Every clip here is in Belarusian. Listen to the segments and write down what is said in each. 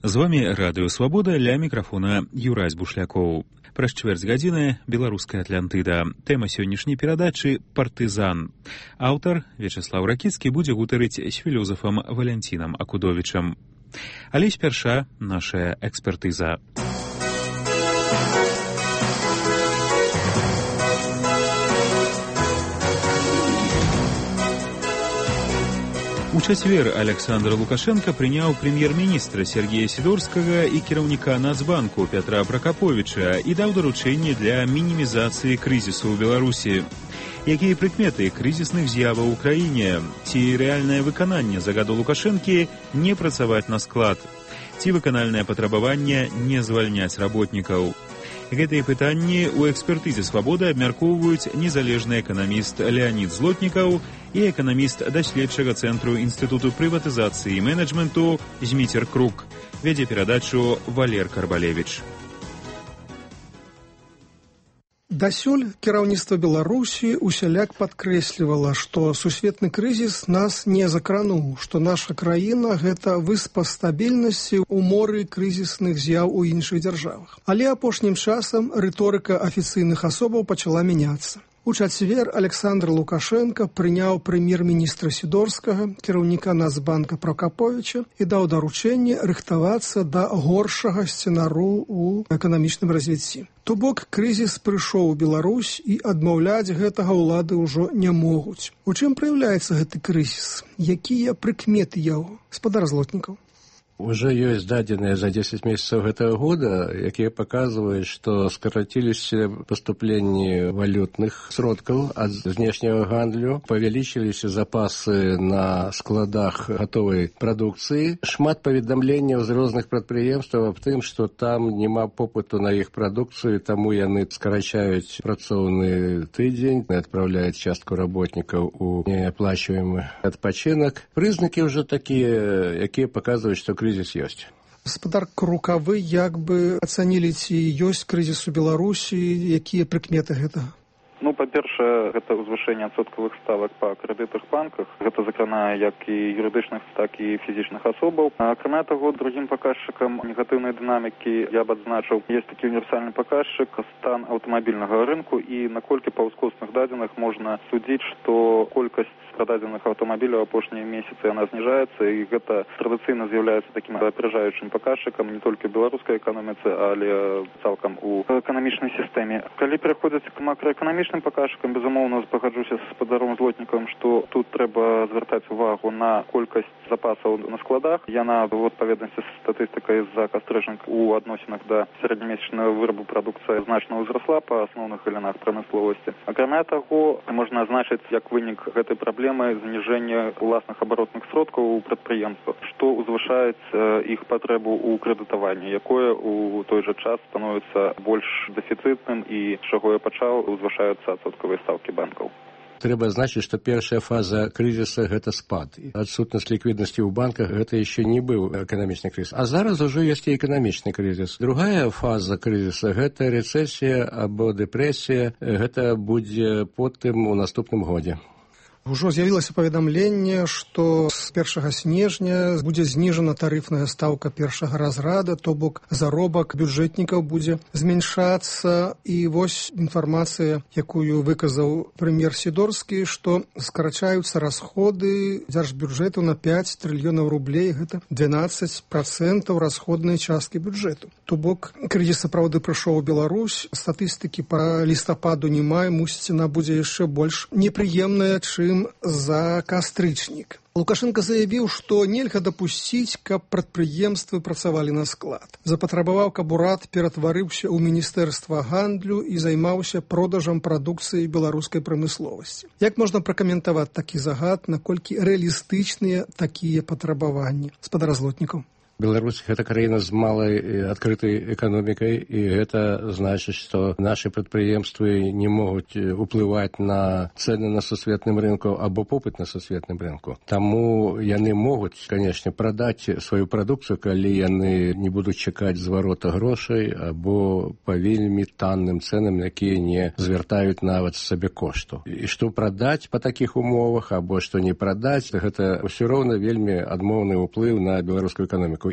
З вами Радыё Свабода, ля мікрафона Юрась Бушлякоў. Праз чвэрць гадзіны беларуская Атлантыда. Тэма сённяшняй перадачы партызан. Аўтар Вячаслаў Ракіцкі будзе гутарыць з філёзафам Валянцінам Акудовічам. Але спярша наша экспертыза. У чацвер Александр Лукашенко прыняў прэм'ер-міністра Сергея Сідорскага і кіраўніка Нацбанку Пятра Пракаповіча і даў даручэнне для мінімізацыі крызісу ў Беларусі. Якія прыкметы крызісных з'яваў у краіне? Ці рэальнае выкананне загаду Лукашэнкі не працаваць на склад? Ці выканальнае патрабаванне не звальняць работнікаў? Гэтыя пытанні ў экспертызе «Свабода» абмяркоўваюць незалежны эканаміст Леонид Злотнікаў і эканаміст даследчага цэнтру Інстытуту прыватызацыі і менеджменту Зміцер Крук. Вядзе перадачу Валер Карбалевіч. Дасюль кіраўніцтва Беларусі усяляк падкрэслівала, што сусветны крызіс нас не закрануў, што наша краіна – гэта выспа стабільнасці ў моры крызісных з'яў у іншых дзяржавах. Але апошнім часам рыторыка афіцыйных асобаў пачала мяняцца. У чацвер Александр Лукашенко прыняў прэм'ер-міністра Сідорскага, кіраўніка Нацбанка Пракаповіча і даў даручэнне рыхтавацца да горшага сцэнару ў эканамічным развіцці. То бок крызіс прыйшоў у Беларусь і адмаўляць гэтага ўлады ўжо не могуць. У чым праяўляецца гэты крызіс? Якія прыкметы яго? Спадар Злотнікаў. Уже есть дадзеныя за 10 месяцев этого года, якія показывают, что скоротились поступлении валютных сродков от внешнего гандлю, павялічыліся запасы на складах готовой продукции. Шмат паведамленняў з розных прадпрыемстваў аб тым, что там няма попыту на іх прадукцыю, таму яны скарачаюць працоўны тыдзень, адпраўляюць частку работнікаў у неаплачваемы адпачынак. Прызнакі ўжо такія, якія паказваюць, што кризис ёсць. Гаспадар Крука, вы як бы ацанілі, ці ёсць крызіс у Беларусі, якія прыкметы гэтага? Па-першае, гэта ўзвышэнне адсоткавых ставак па крэдытах банках. Гэта закранае як і юрыдычных, так і фізічных асобаў. Акрамя таго, другім паказчыкам негатыўнай дынамікі я б адзначыў, ёсць такі універсальны паказчык стан аўтамабільнага рынку і наколькі па ўскосных дадзеных можна судзіць, што колькасць прададзеных аўтамабіляў апошнія месяцы яна зніжаецца, і гэта традыцыйна з'яўляецца такім аперажаючым паказчыкам не толькі ў беларускай эканоміцы, але цалкам у эканамічнай сістэме. Калі пераходзіць к макраэканамічным паказчыкам, безумоўна, пагаджуся з спадаром Злотнікам, што тут трэба звяртаць увагу на колькасць запасаў на складах. Яна ў адпаведнасці з статыстыкай з-за кастрыжак у адносінах да сярэднямесячнага вырабу прадукцыя значна ўзрасла па асноўных галінах прамысловасці. Акрамя таго, можна азначыць як вынік гэтай праблемы зніжэння ўласных абаротных сродкаў у прадпрыемствах, што ўзвышаюць іх патрэбу ў крэдытаванні, якое ў той жа час становіцца больш дэфіцытным і, з чаго я пачаў, узвышаюцца адсоткавыя стаўкі банкаў. Трэба значыць, што першая фаза крызіса – гэта спад. Адсутнасць ліквіднасці ў банках – гэта яшчэ не быў эканамічны крызіс. А зараз ужо ёсць і эканамічны крызіс. Другая фаза крызіса – гэта рэцэсія або дэпрэсія. Гэта будзе потым у наступным годзе. Ужо з'явілася паведамленне, што з 1 снежня будзе зніжана тарыфная стаўка першага разрада, то бок заробак бюджэтнікаў будзе зменшацца. І вось інфармацыя, якую выказаў прэм'ер Сідорскі, што скарачаюцца расходы дзяржбюджэту на 5 трыльёнаў рублей, гэта 12% расходнай часткі бюджэту. То бок крызіс сапраўды прыйшоў у Беларусь, статыстыкі па лістападу не мае, мусіць, яна будзе яшчэ больш непрыемная, чым за кастрычнік. Лукашенко заявіў, што нельга дапусціць, каб прадпрыемствы працавалі на склад. Запатрабаваў, каб урад ператварыўся ў міністэрства гандлю і займаўся продажам прадукцыі беларускай прамысловасці. Як можна пракаментаваць такі загад, наколькі рэалістычныя такія патрабаванні? Спадар Злотнікаў. Беларусь – гэта краіна з малай адкрытай эканомікай, і гэта значыць, што нашы прадпрыемствы не могуць уплываць на цэны на сусветным рынку або попыт на сусветным рынку. Таму яны могуць, канешне, прадаць сваю прадукцыю, калі яны не будуць чакаць зварота грошай або па вельмі танным цэнам, якія не звяртаюць нават сабе кошту. І што прадаць па такіх умовах або што не прадаць, гэта ўсё роўна вельмі адмоўны ўплыў на беларускую эканоміку.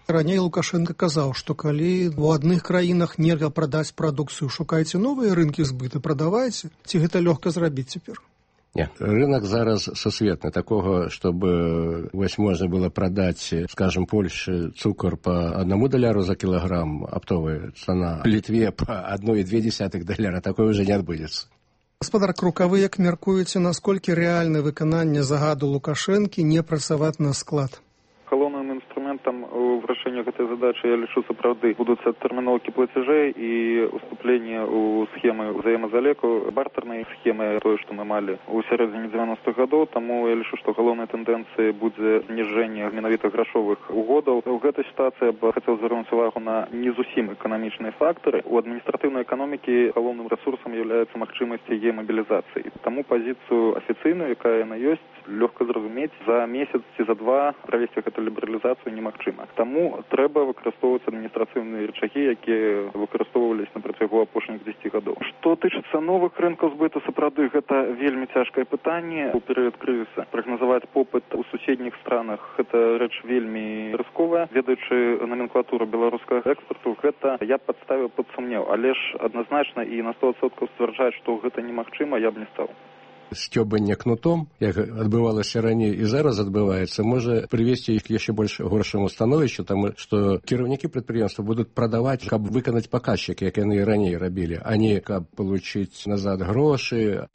Раней Лукашенко казаў, што калі ў адных краінах нельга прадаць прадукцыю, шукайце новыя рынкі збыту, прадавайце. Ці гэта лёгка зрабіць цяпер? Нет, рынок зараз сусветны. Такого, чтобы можно было продать, скажем, Польше цукор по $1 за килограмм, оптовая цена, Литве по $1,2 такое уже не отбудется. Гаспадар Крук, а вы як мяркуеце, насколькі рэальна выкананне загаду Лукашэнкі не працаваць на склад? Галоўным інструментам у вырашэнні гэтай задачы, я лічу, сапраўды будуць адтэрміноўкі плацяжэй і уступленне ў схемы ўзаемазалеку, бартэрнай схемы, тое, што мы малі ў сярэдзіне 90-х гадоў, таму я лічу, што галоўнай тэндэнцыяй будзе зніжэнне менавіта грашовых угодаў. У гэтай сітуацыі я б хацеў звярнуць увагу на не зусім эканамічныя фактары. У адміністратыўнай эканомікі галоўным рэсурсам з'яўляецца магчымасць яе мабілізацыі. Таму пазіцыю афіцыйную, якая яна ёсць, лёгка зразумець, за месяц ці за два правесці гэту лібералізацыю немагчыма. Таму трэба выкарыстоўваць адміністрацыйныя рычагі, якія выкарыстоўваліся на працягу апошніх 10 гадоў. Што тычыцца новых рынкаў збыту, сапраўды гэта вельмі цяжкае пытанне. У перыяд крызіса прагназаваць попыт у суседніх странах гэта рэч вельмі рысковая. Ведаючы номенклатуру беларускага экспарту, гэта я падставіў пад сумнеў, але ж адназначна і на 100% сцвярджаць, што гэта немагчыма, я б не стаў. Сцёбанне кнутом, як адбывалася раней і зараз адбываецца, можа прывесці іх яшчэ больш горшаму становішчу, таму што кіраўнікі прадпрыемства будуць прадаваць, каб выканаць паказчык, як яны і раней рабілі, а не каб получыць назад грошы.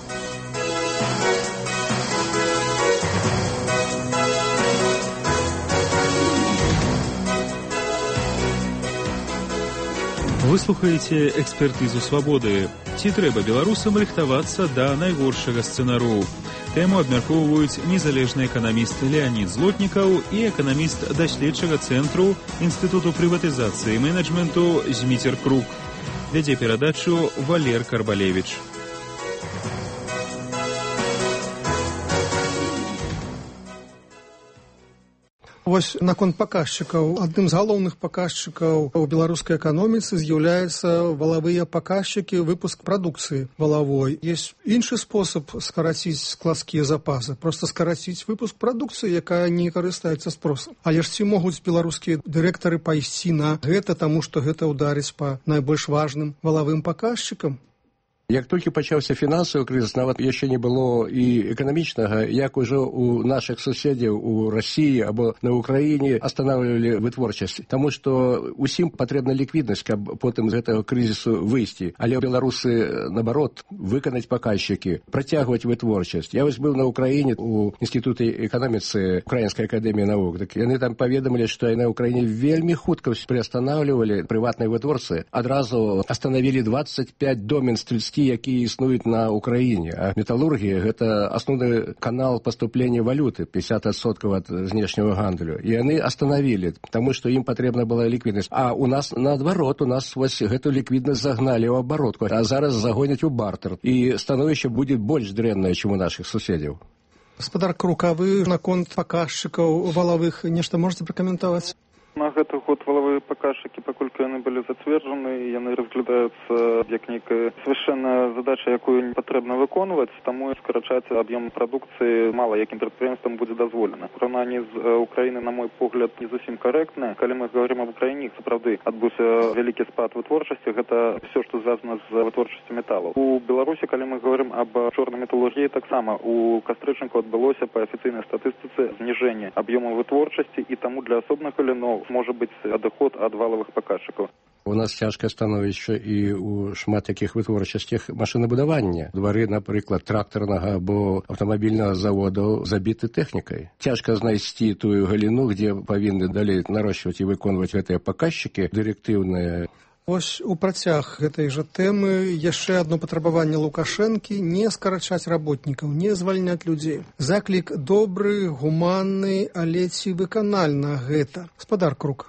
Вы слухаеце экспертызу свабоды. Ці трэба беларусам рыхтавацца да найгоршага сцэнару? Тэму абмяркоўваюць незалежны эканаміст Леонид Злотнікаў і эканаміст даследчага цэнтру Інстытуту прыватызацыі і менеджменту Зміцер Крук. Вядзе перадачу Валер Карбалевіч. Вось наконт паказчыкаў. Адным з галоўных паказчыкаў у беларускай эканоміцы з'яўляюцца валавыя паказчыкі, выпуск прадукцыі валавой. Есть іншы спосаб скараціць складскія запасы, проста скараціць выпуск прадукцыі, якая не карыстаецца спросам. Але ж ці могуць беларускія дырэктары пайсці на гэта, таму што гэта ўдарыць па найбольш важным валавым паказчыкам? Як толькі пачаўся фінансавы крызіс, нават яшчэ не было і эканамічнага, як ужо у нашых суседзяў у Расіі або на Украіне астанавлівалі вытворчасць. Таму што усім патрэбна ліквіднасць, каб потым з гэтага крызісу выйсці. Але беларусы, наоборот, выканаць паказчыкі, працягваць вытворчасць. Я вось быў на Украіне у Інстытуце эканоміцы Украінскай акадэміі навук. Так яны там паведамілі, што на Украіне вельмі хутка прыастанаўлівалі прыватныя вытворцы. Адразу астанавілі 25 домен стрельскі, якія існуюць на Украіне. А металургія – гэта асноўны канал паступлення валюты, 50% ад знешняга гандлю. І яны астанавілі, таму што ім патрэбна была ліквіднасць. А у нас, наадварот, у нас вось гэту ліквіднасць загналі ў абаротку, а зараз загоняць у бартэр. І становішча будзе больш дрэннае, чым у нашых суседзяў. Гаспадар Крук, а вы наконт паказчыкаў валавых нешта можете пракаментаваць? На гэты год валавыя паказчыкі, паколькі яны былі зацверджаны, яны разглядаюцца як нейкая свяшчэнная задача, якую не патрэбна выконваць, таму скарачаць аб'ём прадукцыі мала якім прадпрыемствам будзе дазволена. Параўнанне з Украінай, на мой погляд, не зусім карэктнае. Калі мы говорим об Украіне, сапраўды адбыўся вялікі спад вытворчасці, гэта все, што звязана з вытворчасцю металаў. У Беларусі, калі мы говорим об чорнай металургіі, таксама у кастрычніку адбылося па афіцыйнай статыстыцы зніжэнне аб'ёму вытворчасці, і таму для асобных галіноў можа быць адыход ад валавых паказчыкаў. У нас цяжкае становішча і ў шмат якіх вытворчасцях машынабудавання. Двары, напрыклад, трактарнага або аўтамабільнага заводу забіты тэхнікай. Цяжка знайсці тую галіну, дзе павінны далей нарошчваць і выконваць гэтыя паказчыкі дырэктыўныя. Вось у працяг гэтай жа тэмы яшчэ адно патрабаванне Лукашэнкі не скарачаць работнікаў, не звальняць людзей. Заклік добры, гуманны, але ці выканальна гэта? Гаспадар Крук.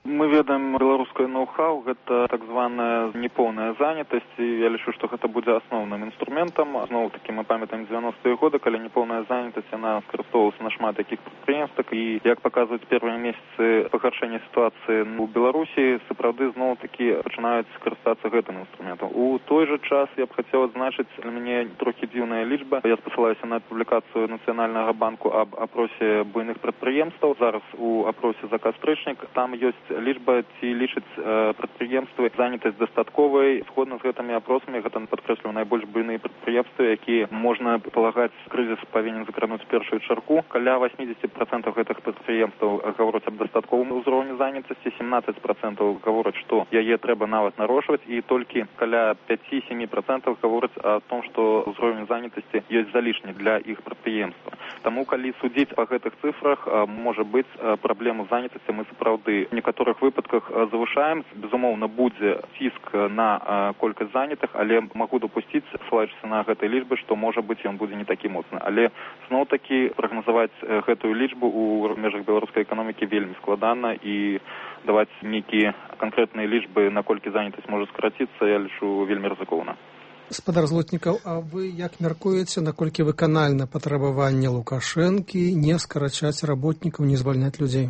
Мы ведаем беларускае ноу-хау, гэта так званая неполная занятасць, і я лічу, што гэта будзе асноўным інструментам. Зноў-такі мы памятаем 90-е годы, калі неполная занятасць, яна скарыстоўвалася на шмат якіх прадпрыемствах, і як паказваюць першыя месяцы пагаршэння сітуацыі у Беларусі, сапраўды зноў-такі пачынаюць скарыстацца гэтым інструментам. У той жа час я б хацеў адзначыць, для мяне трохі дзіўная лічба. Я спасылаюся на публікацыю Нацыянальнага банку аб апросе буйных прадпрыемстваў. Зараз у апросе за кастрычнік там ёсць лічба, ці лічаць прадпрыемствы занятасць дастатковай. Згодна з гэтымі апросамі, гэта падкрэсліваю найбольш буйныя прадпрыемствы, якія, можна палагаць, крызіс павінен закрануць першую чарку. Каля 80% гэтых прадпрыемстваў гавораць аб дастатковым узроўні занятасці, 17% гавораць, што яе трэба нават нарошваць, і толькі каля 5-7% гавораць о том, што ўзровень занятасці ёсць залішні для іх прадпрыемства. Таму, калі судзіць па гэтых цифрах, можа быць, праблему занятасці мы сапраўды в некаторых выпадках завышаем. Безумоўна, будзе ціск на колькасць занятых, але магу дапусціць, ссылаючыся на гэтай лічбы, што, можа быць, ён будзе не такі моцны. Але зноў-такі прагназаваць гэтую лічбу ў межах беларускай эканомікі вельмі складана, і даваць нейкія канкрэтныя лічбы, наколькі занятасць можа скараціцца, я лічу вельмі рызыкоўна. Гаспадар Злотнікаў, а вы як мяркуеце, наколькі выканальна патрабаванне Лукашэнкі не скарачаць работнікаў, не звальняць людзей?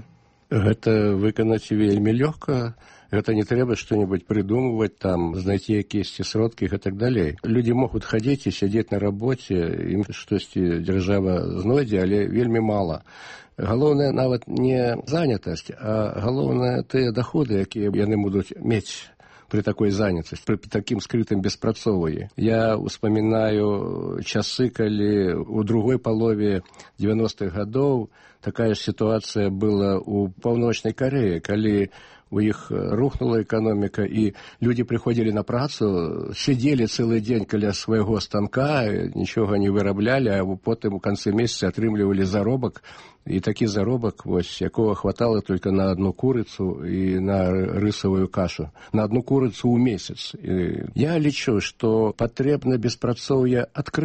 Гэта выканаць вельмі лёгка. Гэта не трэба што-небудзь прыдумваць, там, знайти якісь сродкі і так далей. Людзі могуць хадзіць і сядзець на рабоце, ім штосьці дзяржава знойдзе, але вельмі мала. Галоўнае нават не занятасць, а галоўнае тыя даходы, якія яны будуць мець при такой занятости, при таким скрытым беспрацоўі. Я успамінаю часы, калі у другой палове 90-х гадоў такая ситуация была у Паўночнай Карэі, калі у іх рухнула эканоміка, і людзі прыходзілі на працу, сидзелі цэлы дзень каля свайго станка, нічога не выраблялі, а потым у канцы месяца атрымлівалі заробак, і такі заробак, вось, якого хватало только на одну курыцу і на рысавую кашу. На одну курыцу ў месяц. Я лічу, што патрэбна беспрацоўе адкрыць.